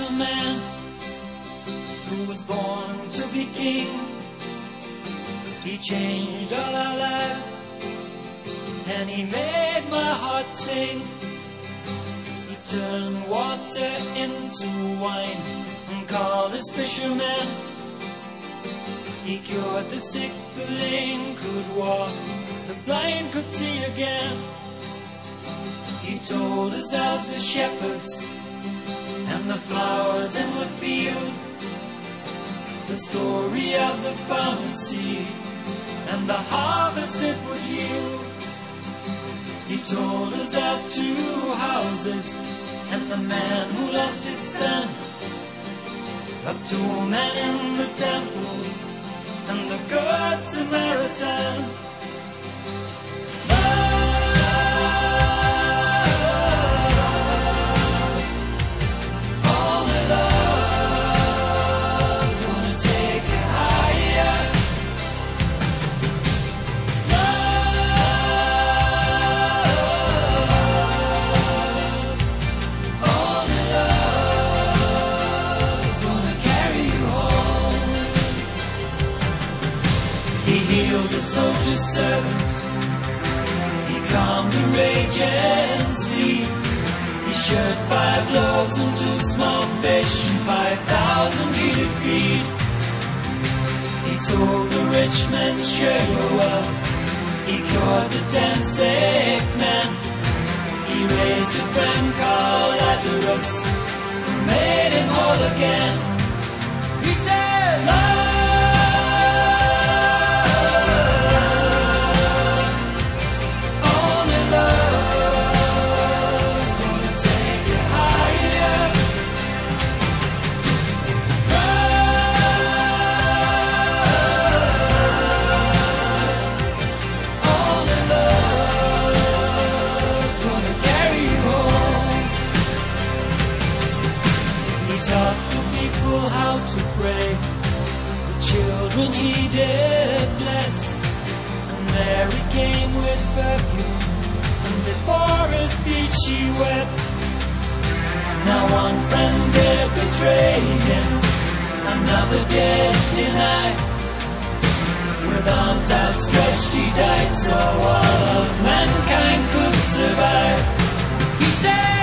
a man who was born to be king. He changed all our lives, and he made my heart sing. He turned water into wine and called us fishermen. He cured the sick, the lame could walk, the blind could see again. He told us of the shepherds and the flowers in the field, the story of the farmer's seed and the harvest it would yield. He told us of 2 houses and the man who lost his son, of 2 men in the temple and the good Samaritan. The soldier's servant, he calmed the raging sea. He shared 5 loaves and 2 small fish, and 5,000 he did feed. He told the rich men, share your wealth. He cured the 10 sick men. He raised a friend called Lazarus and made him whole again. He said, love. Taught the people how to pray. The children he did bless, and Mary came with perfume, and before his feet she wept. Now one friend did betray him, another did deny. With arms outstretched he died, so all of mankind could survive. He said,